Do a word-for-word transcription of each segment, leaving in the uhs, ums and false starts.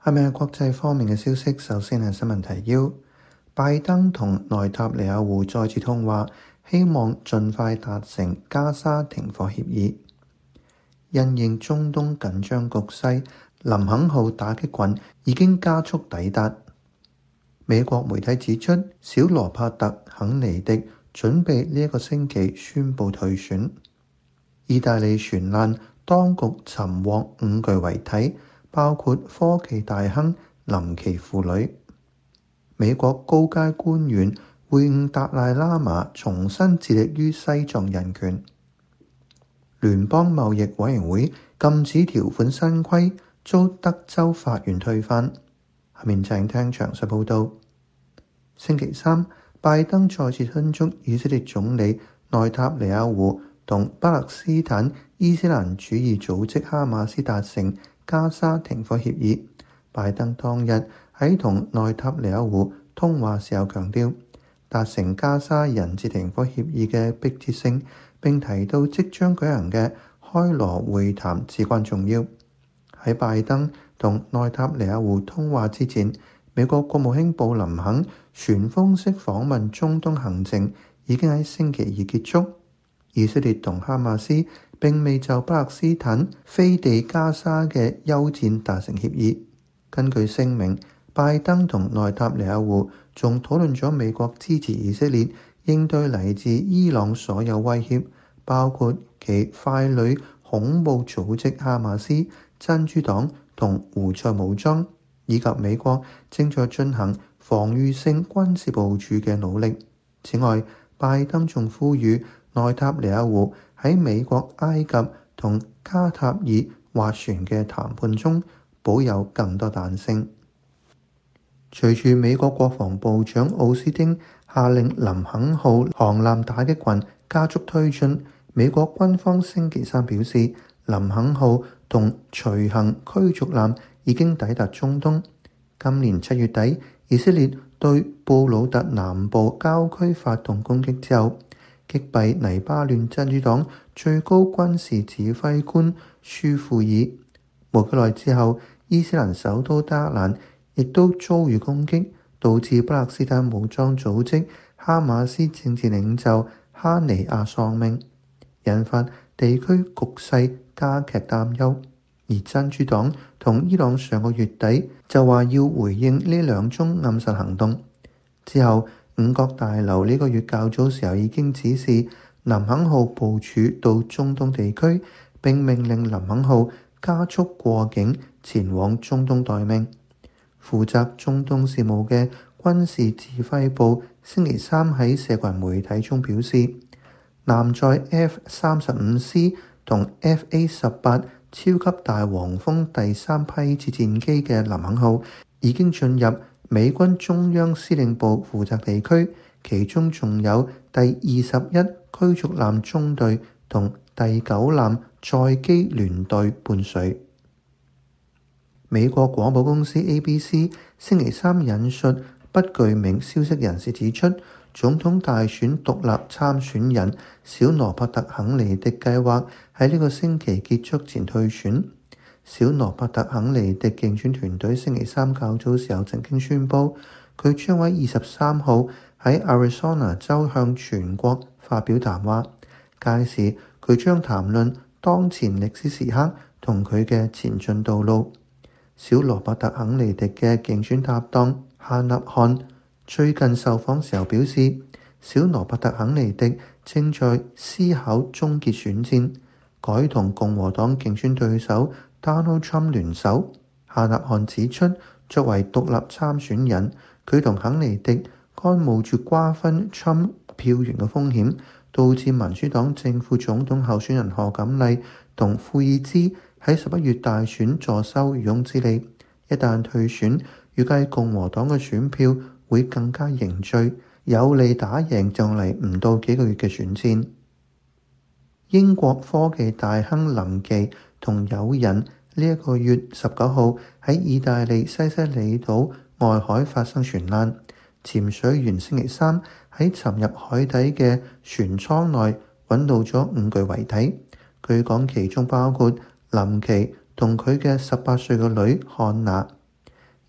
下面係國際方面嘅消息，首先係新聞提要。拜登同內塔尼亞胡再次通話，希望盡快達成加沙停火協議。因應中東緊張局勢，林肯號打擊群已經加速抵達。美國媒體指出，小羅伯特肯尼迪準備呢一個星期宣布退選。意大利船難，當局尋獲五具遺體，包括科技大亨林奇父女。美國高階官員會晤達賴喇嘛，重新致力於西藏人權。聯邦貿易委員會禁止條款新規遭德州法院推翻。下面請聽詳細報道。星期三，拜登再次敦促以色列總理內塔尼亞胡同巴勒斯坦伊斯蘭主義組織哈馬斯達成加沙停火協議。拜登當日喺同內塔尼亞胡通話時候強調，達成加沙人質停火協議嘅迫切性，並提到即將舉行嘅開羅會談至關重要。喺拜登同內塔尼亞胡通話之前，美國國務卿布林肯旋風式訪問中東行程已經喺星期二結束。以色列同哈馬斯並未就巴勒斯坦飛地加沙嘅休戰達成協議。根據聲明，拜登同內塔尼亞胡仲討論咗美國支持以色列應對嚟自伊朗所有威脅，包括其傀儡恐怖組織哈馬斯、真主黨同胡塞武裝，以及美國正在進行防禦性軍事部署嘅努力。此外，拜登仲呼籲內塔尼亞胡喺美國、埃及同卡塔爾斡旋嘅談判中保有更多彈性。隨住美國國防部長奧斯汀下令林肯號航艦打擊群加速推進，美國軍方星期三表示，林肯號同隨行驅逐艦已經抵達中東。今年七月底，以色列對布魯特南部郊區發動攻擊之後，擊斃黎巴嫩真主黨最高軍事指揮官舒庫爾。冇幾耐之後，伊斯蘭首都德黑蘭亦都遭遇攻擊，導致巴勒斯坦武裝組織哈馬斯政治領袖哈尼亞喪命，引發地區局勢加劇擔憂。而真主黨同伊朗上個月底就話要回應呢兩宗暗殺行動。之後，五角大樓呢個月較早時候已經指示林肯號部署到中東地區，並命令林肯號加速過境前往中東待命。負責中東事務嘅軍事指揮部星期三喺社群媒體中表示，艦載 F 三十五 C 同 F A 十八超級大黃蜂第三批次戰機嘅林肯號已經進入美軍中央司令部負責地區，其中仲有第二十一驅逐艦中隊同第九艦載機聯隊伴隨。美國廣播公司 A B C 星期三引述不具名消息人士指出，總統大選獨立參選人小羅伯特肯尼迪計劃喺呢個星期結束前退選。小羅伯特肯尼迪競選團隊星期三較早時候曾經宣布，佢將喺二十三號喺 Arizona 州向全國發表談話，屆時佢將談論當前歷史時刻同佢嘅前進道路。小羅伯特肯尼迪嘅競選搭檔哈納漢最近受訪時候表示，小羅伯特肯尼迪正在思考終結選戰，改同共和黨競選對手 Donald Trump 聯手。哈納漢指出，作為獨立參選人，佢同肯尼迪干冒住瓜分 Trump 票源嘅風險，導致民主黨正副總統候選人賀錦麗同庫爾茲喺十一月大選坐收漁翁之利。一旦退選，預計共和黨嘅選票會更加凝聚，有利打贏就嚟唔到幾個月嘅選戰。英國科技大亨林奇同友人呢一個月十九號喺意大利西西里島外海發生船難，潛水員星期三喺沉入海底嘅船艙內揾到咗五具遺體，據講其中包括林奇同佢嘅十八歲嘅女漢娜。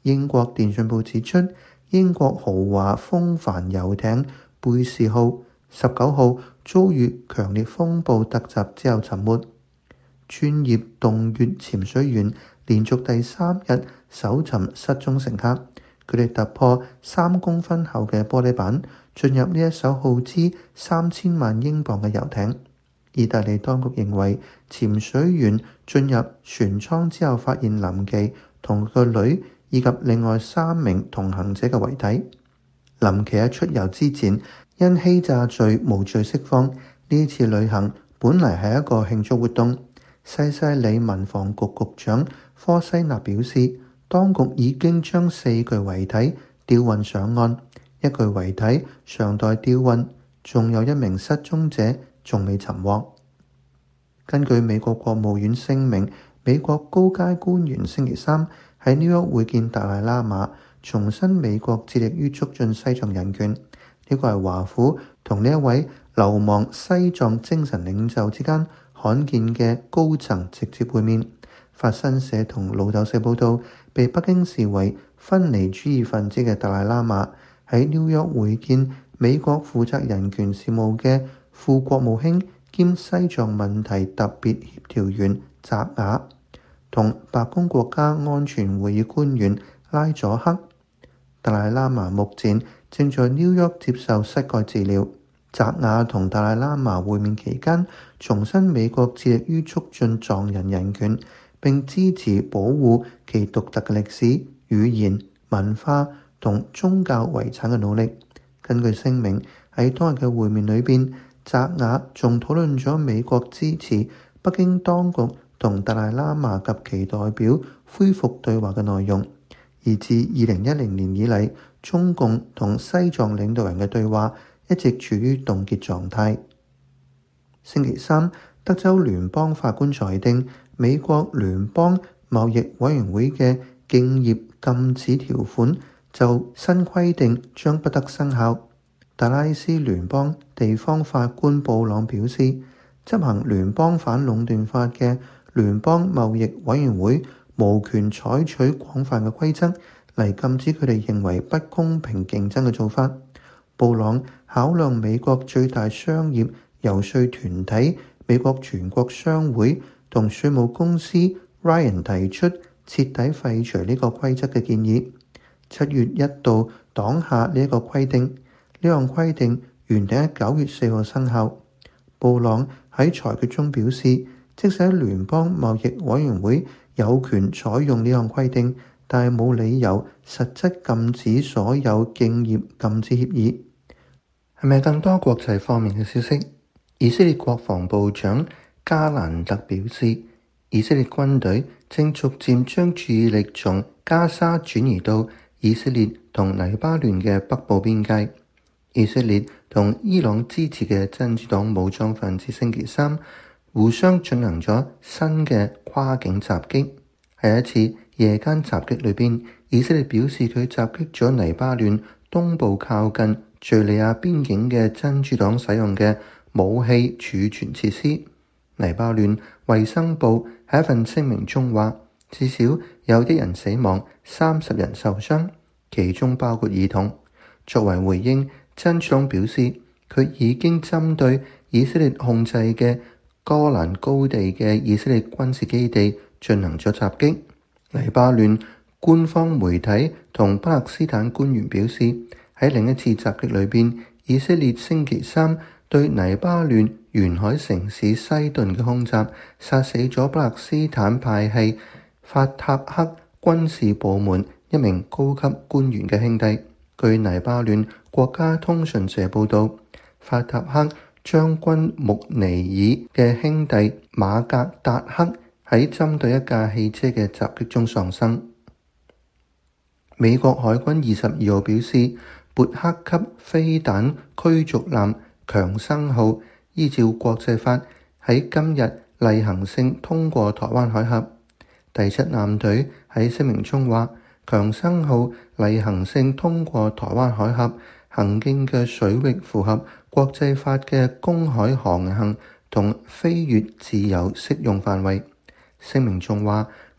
英國電訊報指出，英國豪華風帆遊艇貝士號十九號遭遇強烈風暴突襲之後沉沒。專業洞穴潛水員連續第三日搜尋失蹤乘客，佢哋突破三公分厚嘅玻璃板，進入呢一艘耗資三千萬英鎊嘅遊艇。意大利當局認為，潛水員進入船艙之後發現林奇同個女以及另外三名同行者嘅遺體。林奇喺出遊之前因欺詐罪無罪釋放。呢次旅行本嚟係一個慶祝活動。西西里民防局局長科西納表示，當局已經將四具遺體吊運上岸，一具遺體尚待吊運，仲有一名失蹤者仲未尋獲。根據美國國務院聲明，美國高階官員星期三喺紐約會見達賴喇嘛，重申美國致力於促進西藏人權。呢個係華府同呢一位流亡西藏精神領袖之間罕見嘅高層直接會面。法新社同路透社報道，被北京視為分離主義分子嘅達賴喇嘛喺紐約會見美國負責人權事務嘅副國務卿兼西藏問題特別協調員扎雅，同白宮國家安全會議官員拉佐克。達賴喇嘛目前正在紐約接受膝蓋治療。扎雅同達賴喇嘛會面期間，重申美國致力於促進藏人人權，並支持保護其獨特嘅歷史、語言、文化同宗教遺產嘅努力。根據聲明，喺當日嘅會面裏邊，扎雅仲討論咗美國支持北京當局同達賴喇嘛及其代表恢復對話嘅內容。而自二零一零年以嚟，中共同西藏領導人嘅對話一直處於凍結狀態。星期三，德州聯邦法官裁定，美國聯邦貿易委員會嘅競業禁止條款就新規定將不得生效。達拉斯聯邦地方法官布朗表示，執行聯邦反壟斷法嘅聯邦貿易委員會無權採取廣泛嘅規則嚟禁止佢哋認為不公平競爭嘅做法。布朗考量美國最大商業遊說團體美國全國商會同稅務公司 Ryan 提出徹底廢除呢個規則嘅建議，七月一度擋下呢一個規定。呢項規定原定喺九月四號生效。布朗喺裁決中表示，即使聯邦貿易委員會有權採用呢項規定，但係冇理由實質禁止所有競業禁止協議。係咪更多國際方面嘅消息？以色列國防部長加蘭特表示，以色列軍隊正逐漸將注意力從加沙轉移到以色列同黎巴嫩嘅北部邊界。以色列同伊朗支持嘅真主黨武裝分子星期三互相進行咗新嘅跨境襲擊。喺一次夜間襲擊裏邊，以色列表示佢襲擊咗黎巴嫩東部靠近敘利亞邊境嘅真主黨使用嘅武器儲存設施。黎巴嫩衛生部喺一份聲明中話，至少有一人死亡，三十人受傷，其中包括兒童。作為回應，真主黨表示佢已經針對以色列控制嘅戈蘭高地嘅以色列軍事基地進行咗襲擊。黎巴嫩官方媒體同巴勒斯坦官員表示，喺另一次襲擊裏邊，以色列星期三對黎巴嫩沿海城市西頓嘅空襲，殺死咗巴勒斯坦派系法塔赫軍事部門一名高級官員嘅兄弟。據黎巴嫩國家通訊社報道，法塔赫將軍穆尼爾嘅兄弟馬格達克喺針對一架汽車嘅襲擊中喪生。美國海軍二十二號表示，勃克級飛彈驅逐艦強生號依照國際法喺今日例行性通過台灣海峽。第七艦隊喺聲明中話，強生號例行性通過台灣海峽行經嘅水域符合國際法嘅公海航行同飛越自由適用範圍。聲明仲話，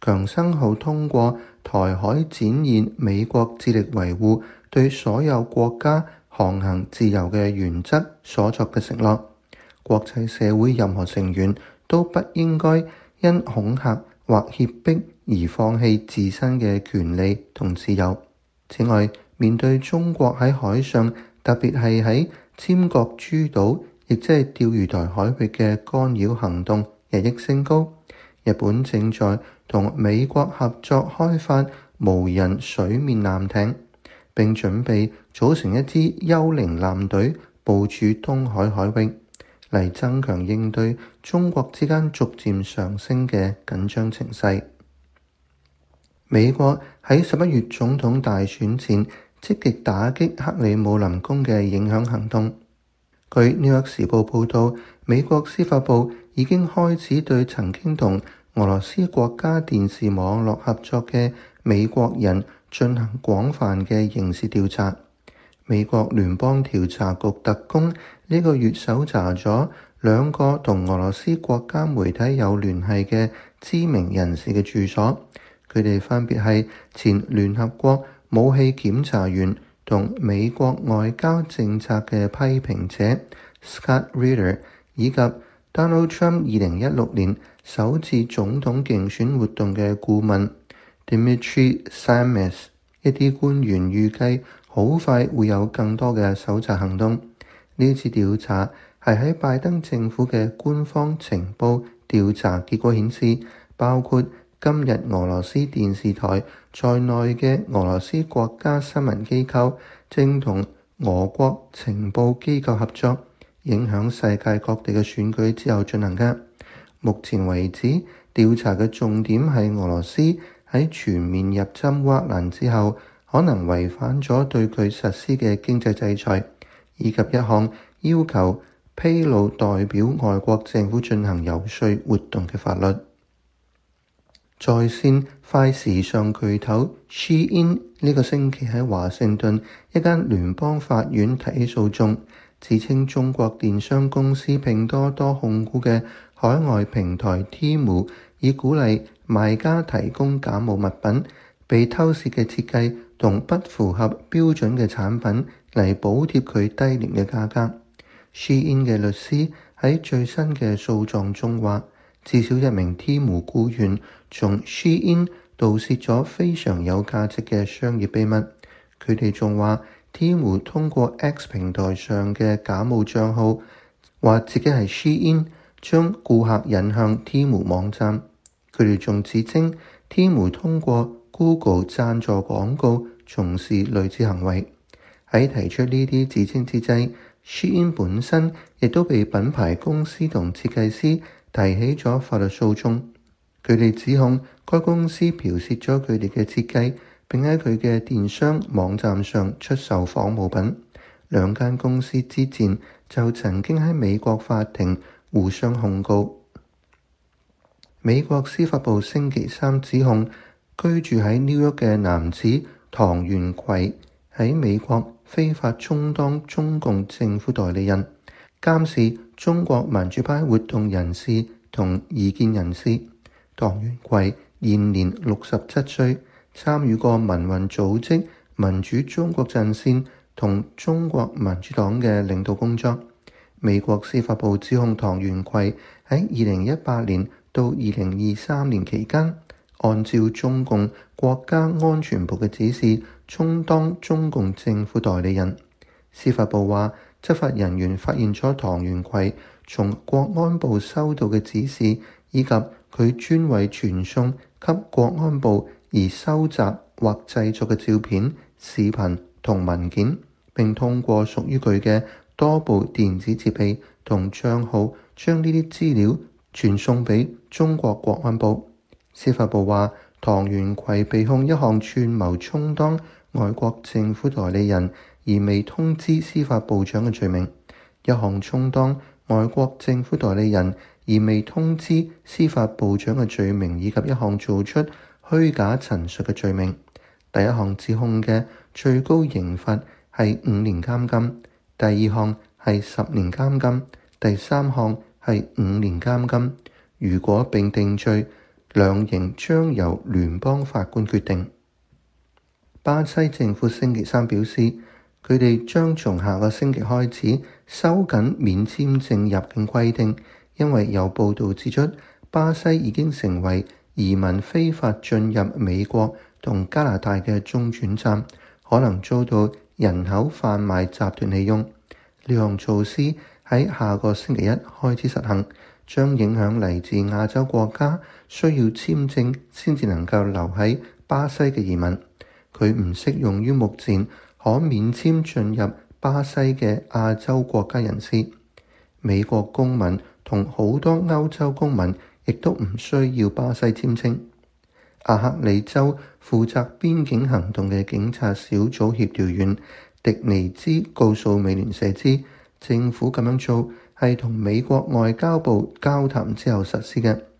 強生號通過台海展現美國致力維護對所有國家航行自由嘅原則所作嘅承諾。國際社會任何成員都不應該因恐嚇或脅迫而放棄自身嘅權利同自由。此外，面對中國喺海上，特別係喺尖閣諸島，亦即係釣魚台海域嘅干擾行動日益升高，日本正在同美國合作開發無人水面艦艇，並準備組成一支幽靈艦隊部署東海海域，嚟增強應對中國之間逐漸上升嘅緊張情勢。美國喺十一月總統大選前積極打擊克里姆林宮嘅影響行動。據《紐約時報》報道，美國司法部已經開始對曾經同俄羅斯國家電視網絡合作嘅美國人進行廣泛嘅刑事調查。美國聯邦調查局特工呢個月搜查咗兩個同俄羅斯國家媒體有聯繫嘅知名人士嘅住所，佢哋分別係前聯合國武器檢查員同美國外交政策嘅批評者 Scott Ritter， 以及 Donald Trump 二零一六年首次總統競選活動嘅顧問 Dimitri Simes。 一啲官員預計好快會有更多嘅搜查行動。呢次調查係喺拜登政府嘅官方情報調查結果顯示，包括今日俄羅斯電視台在內嘅俄羅斯國家新聞機構正同俄國情報機構合作，影響世界各地嘅選舉之後進行嘅。目前為止，調查嘅重點係俄羅斯喺全面入侵烏克蘭之後，可能違反咗對佢實施嘅經濟制裁，以及一項要求披露代表外國政府進行遊說活動嘅法律。在線快時尚巨頭 Shein 呢個星期喺華盛頓一間聯邦法院提起訴訟，自稱中國電商公司拼多多控股嘅海外平台 Temu 以鼓勵賣家提供假冒物品、被偷竊嘅設計同不符合標準嘅產品嚟補貼佢低廉嘅價格。Shein 嘅律師喺最新嘅訴狀中話，至少一名 Temu 僱員從 Shein 盜竊咗非常有價值嘅商業秘密。佢哋仲話 Temu 通過 X 平台上嘅假冒帳號，話自己係 Shein， 將顧客引向 Temu 網站。佢哋仲指稱 Temu 通過 Google 贊助廣告從事類似行為。喺提出呢啲指稱之際，Shein 本身亦都被品牌公司同設計師提起咗法律訴訟。佢哋指控該公司剽竊咗佢哋嘅設計，並喺佢嘅電商網站上出售仿冒品。兩間公司之前就曾經喺美國法庭互相控告。美國司法部星期三指控居住喺紐約嘅男子唐元奎喺美國非法充當中共政府代理人，監視中國民主派活動人士同異見人士。唐元奎現年六十七歲，參與過民運組織民主中國陣線同中國民主黨嘅領導工作。美國司法部指控唐元奎喺二零一八年到二零二三年期間，按照中共國家安全部嘅指示，充當中共政府代理人。司法部話，執法人員發現咗唐元奎從國安部收到嘅指示，以及佢專為傳送給國安部而收集或製作嘅照片、視頻同文件，並通過屬於佢嘅多部電子設備同帳號，將呢啲資料傳送俾中國國安部。司法部話，唐元奎被控一項串謀充當外國政府代理人而未通知司法部長嘅罪名，一項充當外國政府代理人而未通知司法部長嘅罪名，以及一項做出虛假陳述嘅罪名。第一項指控嘅最高刑罰係五年監禁，第二項係十年監禁，第三項係五年監禁。如果並定罪， 量刑將由聯邦法官決定。巴西政府星期三表示，佢哋將從下個星期開始收緊免簽證入境規定，因為有報道指出，巴西已經成為移民非法進入美國同加拿大嘅中轉站，可能遭到人口販賣集團利用。呢項措施喺下個星期一開始實行，將影響嚟自亞洲國家需要簽證先至能夠留喺巴西嘅移民。佢唔適用於目前可免簽進入巴西嘅亞洲國家人士。美國公民同好多歐洲公民亦都唔需要巴西簽證。阿克里州負責邊境行動嘅警察小組協調員迪尼茲告訴美聯社知，政府咁樣做係同美國外交部交談之後實施嘅。